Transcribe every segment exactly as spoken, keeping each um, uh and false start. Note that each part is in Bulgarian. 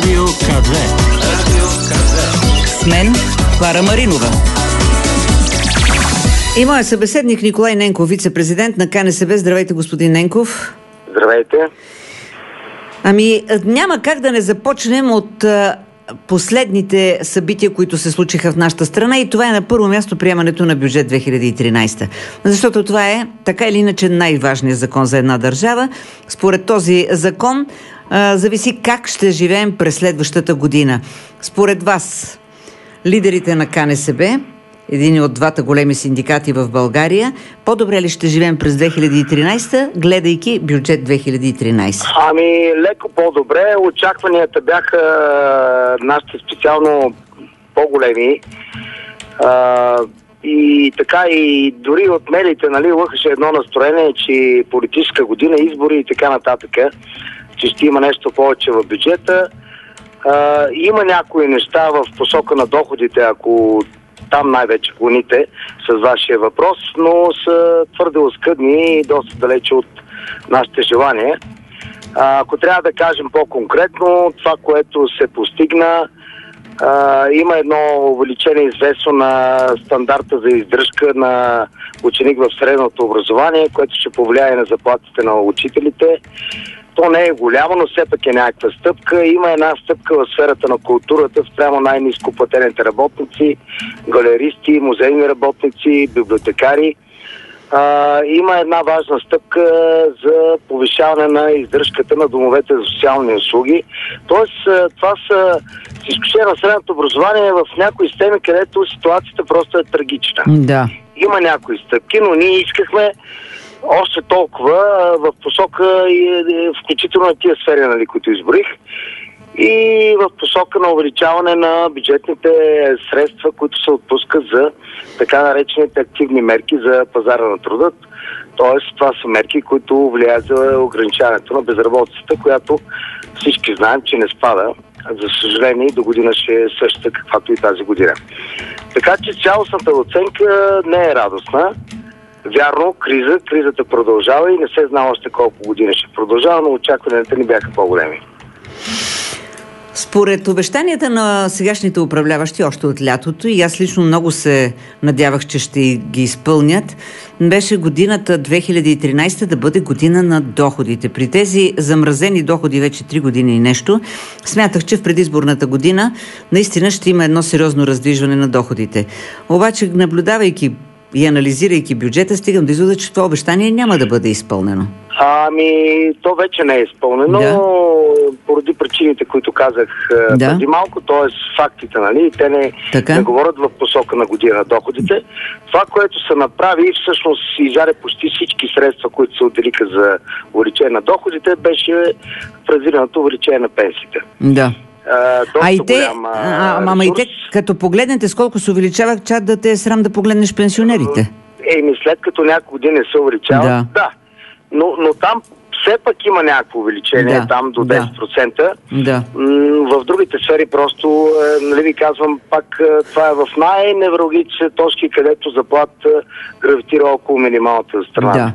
Радио К две. Радио К две. С мен Клара Маринова. И моят събеседник Николай Ненков, вице-президент на КНСБ. Здравейте, господин Ненков. Здравейте. Ами, няма как да не започнем от а, последните събития, които се случиха в нашата страна, и това е на първо място приемането на бюджет две хиляди и тринадесета. Защото това е така или иначе най-важният закон за една държава. Според този закон а, зависи как ще живеем през следващата година. Според вас, лидерите на КНСБ, един от двата големи синдикати в България, по-добре ли ще живеем през две хиляди и тринадесета, гледайки бюджет две хиляди и тринадесета? Ами, леко по-добре. Очакванията бяха нашите специално по-големи. А, и така, и дори от медиите, нали, лъхаше едно настроение, че политическа година, избори и така нататък, че ще има нещо повече в бюджета. А, има някои неща в посока на доходите, ако там най-вече клоните с вашия въпрос, но са твърде оскъдни и доста далече от нашите желания. А, ако трябва да кажем по-конкретно, това, което се постигна, а, има едно увеличение известно на стандарта за издръжка на ученик в средното образование, което ще повлияе на заплатите на учителите. То не е голямо, но все пак е някаква стъпка. Има една стъпка в сферата на културата спрямо най-ниско платените работници, галеристи, музейни работници, библиотекари. А, има една важна стъпка за повишаване на издръжката на домовете за социални услуги. Тоест, това са, с изключение на средното образование, в някои системи, където ситуацията просто е трагична. Да. Има някои стъпки, но ние искахме още толкова в посока, включително на тия сфери, нали, които изборих, и в посока на увеличаване на бюджетните средства, които се отпускат за така наречените активни мерки за пазара на труда. Тоест, това са мерки, които влияят за ограничаването на безработицата, която всички знаем, че не спада. За съжаление, до година ще е същата, каквато и тази година. Така че цялостната оценка не е радостна. Вярно, криза, кризата продължава и не се знае още колко години ще продължава, но очакванията ни бяха по-големи. Според обещанията на сегашните управляващи още от лятото, и аз лично много се надявах, че ще ги изпълнят, беше годината две хиляди и тринадесета да бъде година на доходите. При тези замразени доходи вече три години и нещо, смятах, че в предизборната година наистина ще има едно сериозно раздвижване на доходите. Обаче, наблюдавайки и анализирайки бюджета, стигам до извода, че това обещание няма да бъде изпълнено. Ами, то вече не е изпълнено, да. Поради причините, които казах да. преди малко, т.е. фактите, нали, те не, не говорят в посока на година на доходите. Това, което се направи, всъщност изяде почти всички средства, които се отделиха за увеличение на доходите, беше предвиденото увеличение на пенсиите. Да. А, а и те, голям, а, а, ама и те, като погледнете с колко се увеличават, чат да те е срам да погледнеш пенсионерите. Еми, след като няколко години се увеличават, да. да. Но, но там все пак има някакво увеличение, да, там до десет процента. Да. В другите сфери просто, нали ви казвам, пак това е в най-невралгичните точки, където заплата гравитира около минималната за страната. Да.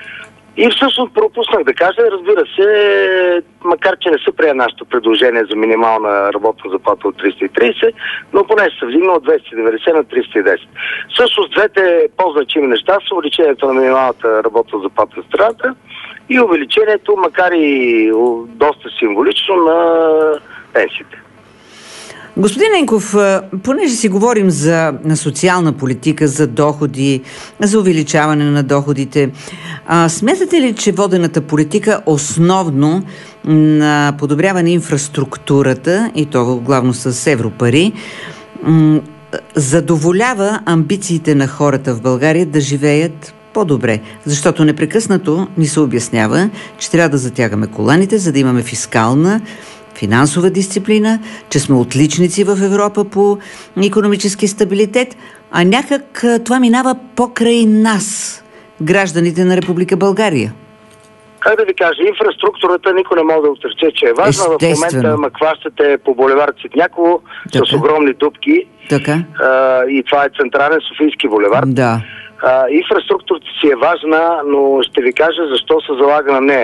И всъщност пропуснах да кажа, разбира се, макар че не се прие нашето предложение за минимална работна заплата от триста и тридесет, но поне се вдигна от двеста и деветдесет на триста и десет. Всъщност двете по-значими неща са увеличението на минималната работна заплата в страната и увеличението, макар и доста символично, на пенсиите. Господин Ненков, понеже си говорим за социална политика, за доходи, за увеличаване на доходите, а, смятате ли, че водената политика основно на подобряване инфраструктурата, и то главно с европари, м- задоволява амбициите на хората в България да живеят по-добре? Защото непрекъснато ни се обяснява, че трябва да затягаме коланите, за да имаме фискална, финансова дисциплина, че сме отличници в Европа по икономически стабилитет, а някак това минава покрай нас, гражданите на Република България. Как да ви кажа, инфраструктурата никой не може да отрече, че е важна. Естествено. В момента махващате по булевард Цветняково с огромни дупки. Така. А, и това е централен Софийски булевард. Да. А, инфраструктурата си е важна, но ще ви кажа защо се залага на нея.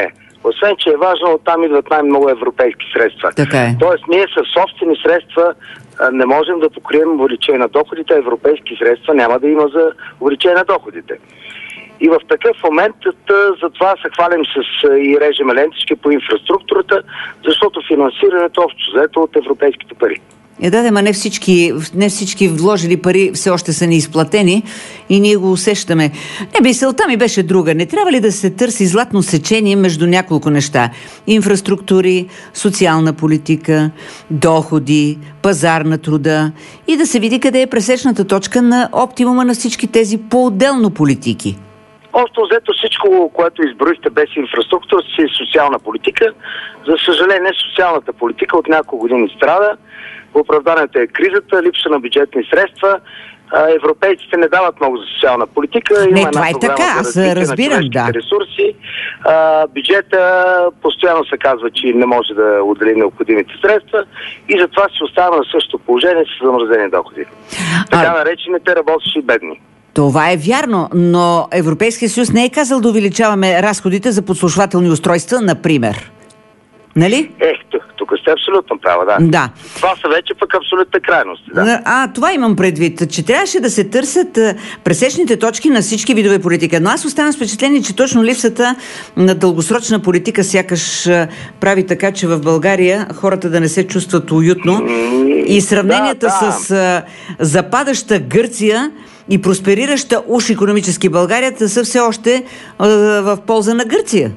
Освен, че е важно, оттам идват най-много европейски средства. Така е. Тоест, ние със собствени средства а, не можем да покрием увеличение на доходите, а европейски средства няма да има за увеличение на доходите. И в такъв момент затова се хвалим с и режеме лентички по инфраструктурата, защото финансирането общо заето от европейските пари. Е, да, ма не всички, не всички вложили пари все още са неизплатени и ние го усещаме. Не, мисълта ми беше друга. Не трябва ли да се търси златно сечение между няколко неща? Инфраструктури, социална политика, доходи, пазар на труда и да се види къде е пресечната точка на оптимума на всички тези по-отделно политики. Общо взето всичко, което изброихте без инфраструктура, си е социална политика. За съжаление, социалната политика от няколко години страда. Оправданието е кризата, липса на бюджетни средства. Европейците не дават много за социална политика. Не, Има това е така, аз разбирам, да. Ресурси. А, бюджета постоянно се казва, че не може да отдели необходимите средства и затова се остава на същото положение с замразени доходи. Така а... наречените работещи бедни. Това е вярно, но Европейския съюз не е казал да увеличаваме разходите за подслушвателни устройства, например. Нали? Ех, тук, тук сте абсолютно права, да. Да. Това са вече пък абсолютно крайности, да. А, това имам предвид, че трябваше да се търсят а, пресечните точки на всички видове политика. Но аз оставам с впечатление, че точно липсата на дългосрочна политика сякаш а, прави така, че в България хората да не се чувстват уютно. Mm, и сравненията да, да. с а, западаща Гърция и просперираща уж икономически България са все още а, в полза на Гърция.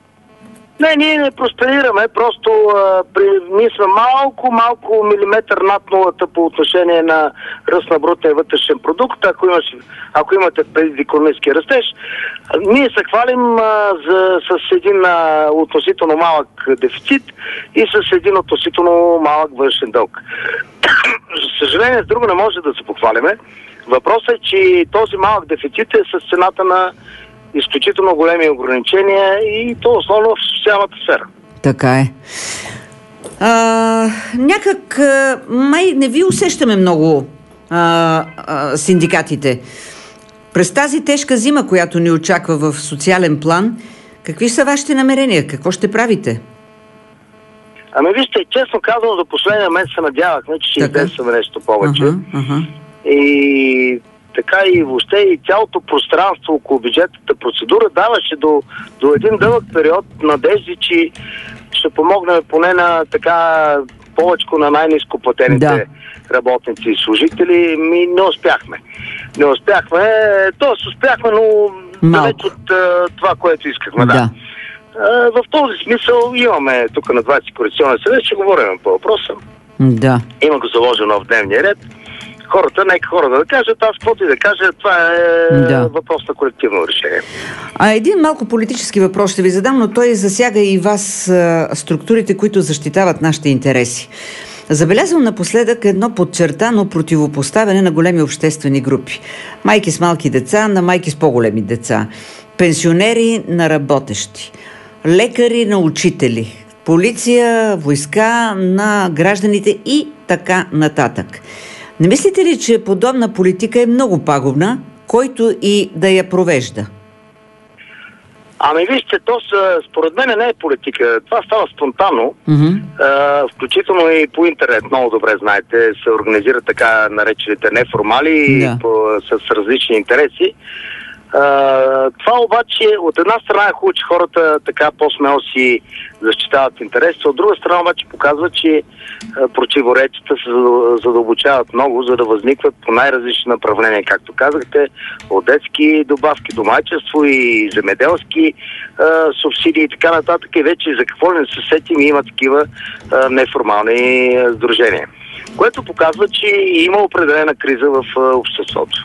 Не, ние не просперираме, просто а, при, ние сме малко, малко милиметър над нулата по отношение на ръст на брутния вътрешен продукт, ако, имаш, ако имате предвид икономически растеж. А, ние се хвалим а, за, с един а, относително малък дефицит и с един относително малък външен дълг. За съжаление, с друго не може да се похвалиме. Въпросът е, че този малък дефицит е с цената на изключително големи ограничения и то основно в социалната сфера. Така е. А, някак а, май не ви усещаме много а, а, синдикатите. През тази тежка зима, която ни очаква в социален план, какви са вашите намерения? Какво ще правите? Ами вижте, честно казано, за последния месец се надявахме, че ще издействаме нещо повече. Ага, ага. И така и въобще и цялото пространство около бюджетната процедура даваше до, до един дълъг период надежди, че ще помогнем поне на така повече на най-ниско платените да. работници и служители. Ми не успяхме. Не успяхме, т.е. успяхме, но далеч от uh, това, което искахме. Да. Да. Uh, в този смисъл имаме тук на двадесети коалиционен съвет, ще говорим по въпроса. Да. Има го заложено в дневния ред. Хората, нека хората да кажат, аз каквото и да кажа, това е да. въпрос на колективно решение. А един малко политически въпрос ще ви задам, но той засяга и вас, а, структурите, които защитават нашите интереси. Забелязвам напоследък едно подчертано противопоставяне на големи обществени групи. Майки с малки деца на майки с по-големи деца. Пенсионери на работещи. Лекари на учители. Полиция, войска на гражданите и така нататък. Не мислите ли, че подобна политика е много пагубна, който и да я провежда? Ами вижте, то са, според мен не е политика. Това става спонтанно. Mm-hmm. А, включително и по интернет, много добре знаете, се организират така наречените неформали да. по, с различни интереси. Uh, това обаче от една страна е хубаво, че хората така по-смело си защитават интересите, от друга страна обаче показва, че uh, противоречията се задълбочават много, за да възникват по най-различни направления, както казахте, от детски добавки до майчество и земеделски uh, субсидии и така нататък, и вече за какво не се сетим и има такива uh, неформални uh, сдружения, което показва, че има определена криза в uh, обществото.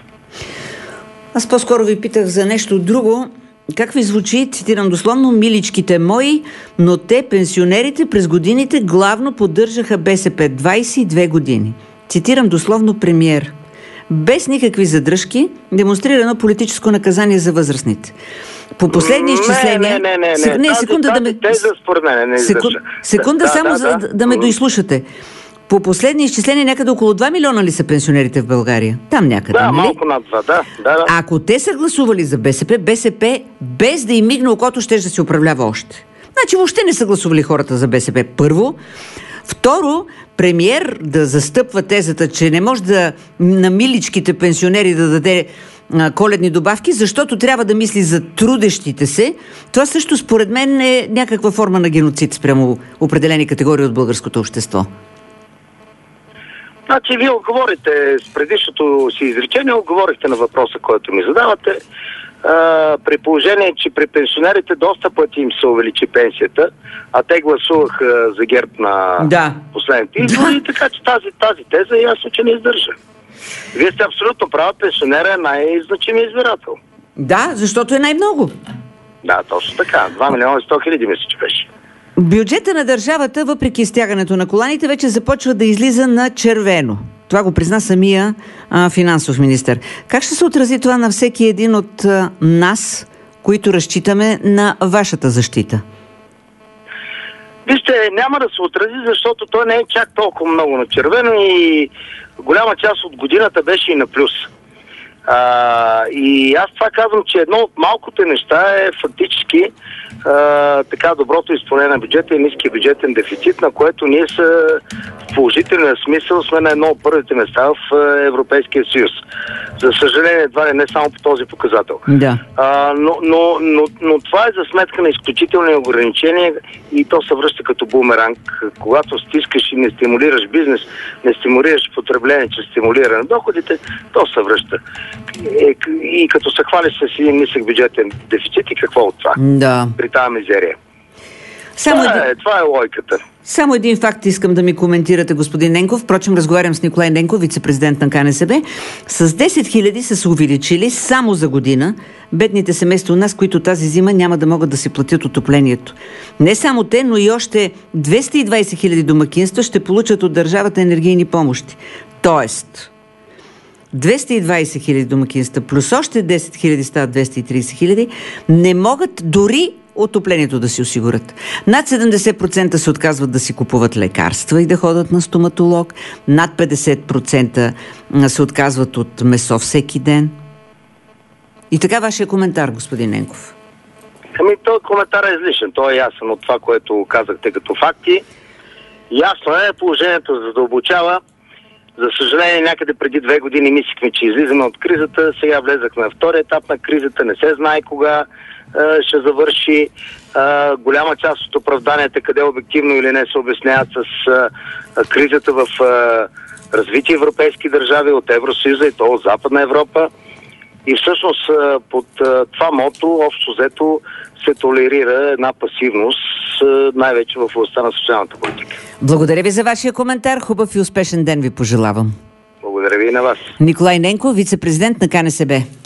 Аз по-скоро ви питах за нещо друго. Как ви звучи, цитирам дословно, миличките мои, но те, пенсионерите, през годините главно поддържаха БСП двадесет и две години. Цитирам дословно премиер. Без никакви задръжки, демонстрирано политическо наказание за възрастните. По последни изчисления... Не, не, не, не. не, не секунда тази, да ме... Теза според мен не Секунд... Секунда да, само да, за да, да ме доизслушате. По последни изчисления някъде около два милиона ли са пенсионерите в България? Там някъде, да, нали? малко над два, да, да, да. Ако те са гласували за БСП, БСП без да им мигне окото, ще да се управлява още. Значи въобще не са гласували хората за БСП. Първо. Второ, премиер да застъпва тезата, че не може да на миличките пенсионери да даде а, коледни добавки, защото трябва да мисли за трудещите се. Това също според мен е някаква форма на геноцид спрямо определени категории от българското общество. Значи, вие отговорите с предишното си изречение, отговорихте на въпроса, който ми задавате. А, при положение, че при пенсионерите доста пъти им се увеличи пенсията, а те гласуваха за ГЕРБ на да. последните избори, да. Така че тази, тази теза ясно, че не издържа. Вие сте абсолютно права, пенсионера е най-значимият избирател. Да, защото е най-много. Да, точно така. два милиона и сто хиляди мисля, че беше. Бюджета на държавата, въпреки стягането на коланите, вече започва да излиза на червено. Това го призна самия а, финансов министър. Как ще се отрази това на всеки един от а, нас, които разчитаме на вашата защита? Вижте, няма да се отрази, защото той не е чак толкова много на червено и голяма част от годината беше и на плюс. А, и аз това казвам, че едно от малкото неща е фактически а, така доброто изпълнение на бюджета и ниския бюджетен дефицит, на което ние са в положителен смисъл сме на едно от първите места в Европейския съюз. За съжаление, едва ли не само по този показател. Да. А, но, но, но, но това е за сметка на изключителни ограничения и то се връща като бумеранг. Когато стискаш и не стимулираш бизнес, не стимулираш потребление, че стимулира на доходите, то се връща. И, и като се хвалиш с един нисък бюджетен дефицит и какво от това? Да. При тази мизерия. Само това, един... е, това е логиката. Само един факт искам да ми коментирате, господин Ненков. Впрочем, разговарям с Николай Ненков, вице-президент на КНСБ. С десет хиляди са се увеличили само за година бедните семейства у нас, които тази зима няма да могат да си платят отоплението. Не само те, но и още двеста и двадесет хиляди домакинства ще получат от държавата енергийни помощи. Тоест, двеста и двадесет хиляди домакинства плюс още десет хиляди стават двеста и тридесет хиляди, не могат дори отоплението да си осигурят. Над седемдесет процента се отказват да си купуват лекарства и да ходят на стоматолог. Над петдесет процента се отказват от месо всеки ден. И така вашия коментар, господин Ненков. Ами, този коментар е излишен. Той е ясен от това, което казахте като факти. Ясно е, положението задълбочава. За съжаление, някъде преди две години мислихме, че излизаме от кризата. Сега влезахме на втори етап на кризата. Не се знае кога е, ще завърши. Е, голяма част от оправданията, къде обективно или не се обясняват с е, кризата в е, развити европейски държави от Евросъюза и то от Западна Европа. И всъщност е, под е, това мото общо взето се толерира една пасивност, е, най-вече в областта на социалната политика. Благодаря ви за вашия коментар. Хубав и успешен ден ви пожелавам. Благодаря ви и на вас. Николай Ненков, вице-президент на КНСБ.